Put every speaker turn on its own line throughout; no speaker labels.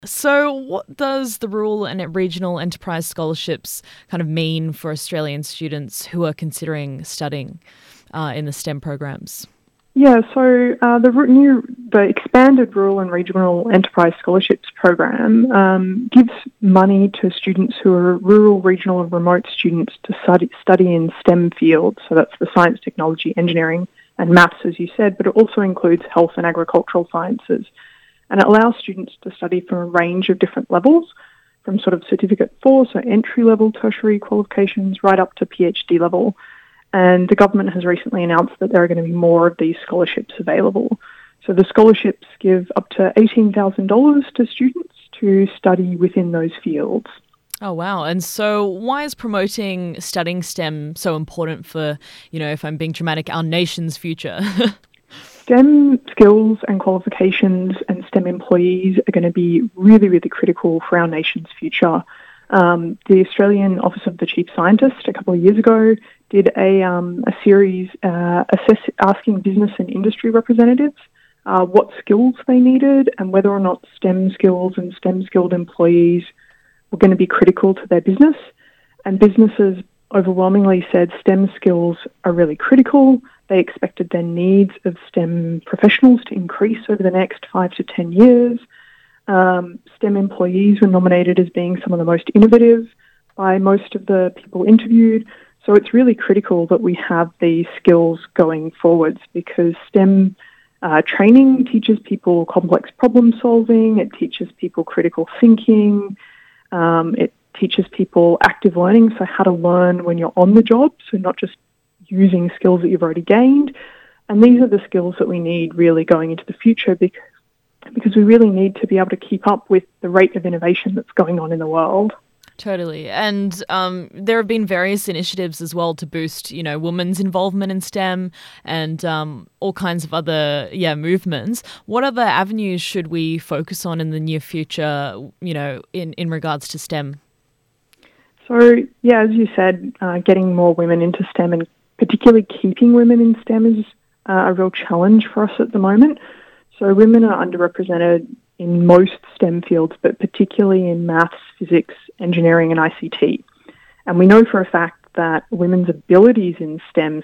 So what does the rural and regional enterprise scholarships kind of mean for Australian students who are considering studying in the STEM programs?
Yeah, so the expanded rural and regional enterprise scholarships program gives money to students who are rural, regional, and remote students to study in STEM fields. So that's the science, technology, engineering, and maths, as you said, but it also includes health and agricultural sciences. And it allows students to study from a range of different levels, from sort of Certificate 4, so entry-level tertiary qualifications, right up to PhD level. And the government has recently announced that there are going to be more of these scholarships available. So the scholarships give up to $18,000 to students to study within those fields.
Oh, wow. And so why is promoting studying STEM so important for, if I'm being dramatic, our nation's future?
STEM skills and qualifications and STEM employees are going to be really, really critical for our nation's future. The Australian Office of the Chief Scientist a couple of years ago did a series asking business and industry representatives what skills they needed and whether or not STEM skills and STEM skilled employees were going to be critical to their business. And businesses overwhelmingly said STEM skills are really critical. They expected their needs of STEM professionals to increase over the next 5 to 10 years. STEM employees were nominated as being some of the most innovative by most of the people interviewed. So it's really critical that we have these skills going forwards because STEM training teaches people complex problem solving, it teaches people critical thinking, it teaches people active learning, so how to learn when you're on the job, so not just using skills that you've already gained. And these are the skills that we need really going into the future because we really need to be able to keep up with the rate of innovation that's going on in the world.
Totally. And there have been various initiatives as well to boost, women's involvement in STEM and all kinds of other, movements. What other avenues should we focus on in the near future, in regards to STEM?
So, as you said, getting more women into STEM and particularly keeping women in STEM is a real challenge for us at the moment. So women are underrepresented in most STEM fields, but particularly in maths, physics, engineering, and ICT. And we know for a fact that women's abilities in STEM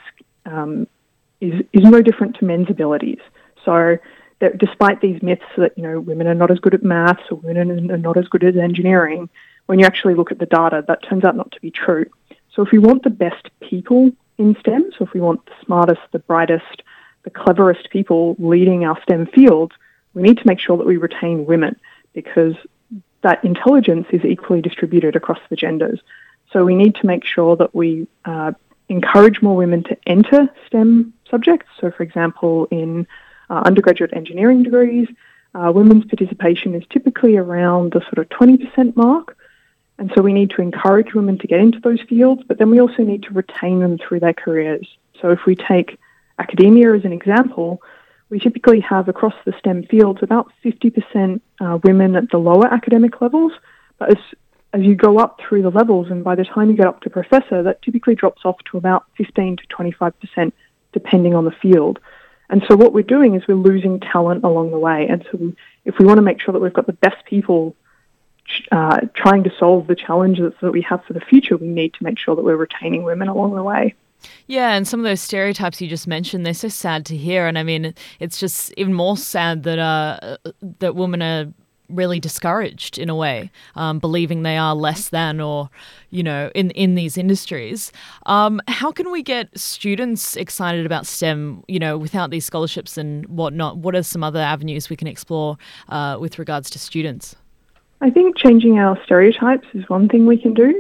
is no different to men's abilities. So that despite these myths that, women are not as good at maths or women are not as good at engineering, when you actually look at the data, that turns out not to be true. So if we want the best people in STEM, so if we want the smartest, the brightest, the cleverest people leading our STEM fields, we need to make sure that we retain women because that intelligence is equally distributed across the genders. So we need to make sure that we encourage more women to enter STEM subjects. So, for example, in undergraduate engineering degrees, women's participation is typically around the sort of 20% mark. And so we need to encourage women to get into those fields, but then we also need to retain them through their careers. So if we take academia as an example, we typically have across the STEM fields about 50% women at the lower academic levels. But as you go up through the levels, and by the time you get up to professor, that typically drops off to about 15 to 25%, depending on the field. And so what we're doing is we're losing talent along the way. And so if we want to make sure that we've got the best people trying to solve the challenges that we have for the future, we need to make sure that we're retaining women along the way.
Yeah, and some of those stereotypes you just mentioned, they're so sad to hear. And I mean, it's just even more sad that that women are really discouraged in a way, believing they are less than or, in these industries. How can we get students excited about STEM, without these scholarships and whatnot? What are some other avenues we can explore with regards to students?
I think changing our stereotypes is one thing we can do.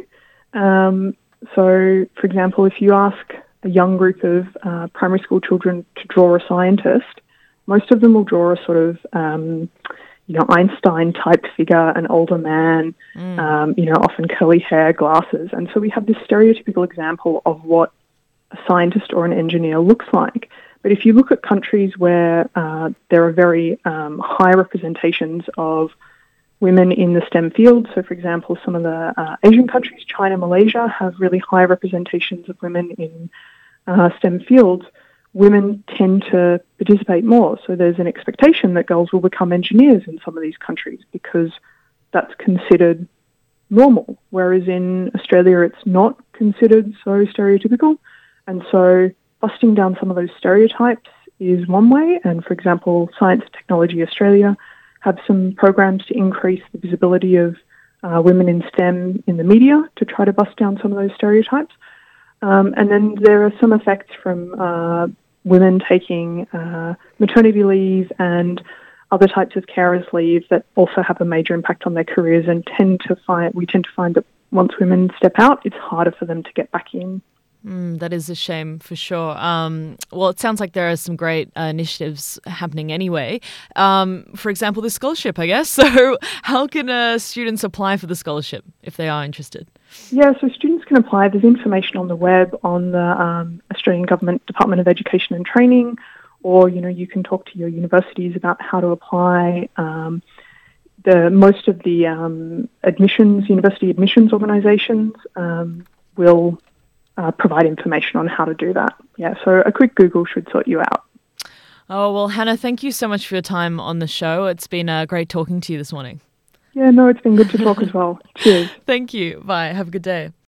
So, for example, if you ask a young group of primary school children to draw a scientist, most of them will draw a sort of, Einstein-type figure, an older man, often curly hair, glasses. And so we have this stereotypical example of what a scientist or an engineer looks like. But if you look at countries where there are very high representations of women in the STEM field. So, for example, some of the Asian countries, China, Malaysia, have really high representations of women in STEM fields. Women tend to participate more. So there's an expectation that girls will become engineers in some of these countries because that's considered normal, whereas in Australia it's not considered so stereotypical. And so busting down some of those stereotypes is one way. And for example, Science and Technology Australia have some programs to increase the visibility of women in STEM in the media to try to bust down some of those stereotypes. And then there are some effects from women taking maternity leave and other types of carers leave that also have a major impact on their careers, and we tend to find that once women step out, it's harder for them to get back in.
That is a shame for sure. Well, it sounds like there are some great initiatives happening anyway. For example, the scholarship, I guess. So how can students apply for the scholarship if they are interested?
Yeah, so students can apply. There's information on the web on the Australian Government Department of Education and Training, or, you can talk to your universities about how to apply. Most of the university admissions organisations will provide information on how to do that. Yeah, so a quick Google should sort you out.
Oh, well, Hannah, thank you so much for your time on the show. It's been great talking to you this morning.
Yeah, no, it's been good to talk as well. Cheers.
Thank you. Bye. Have a good day.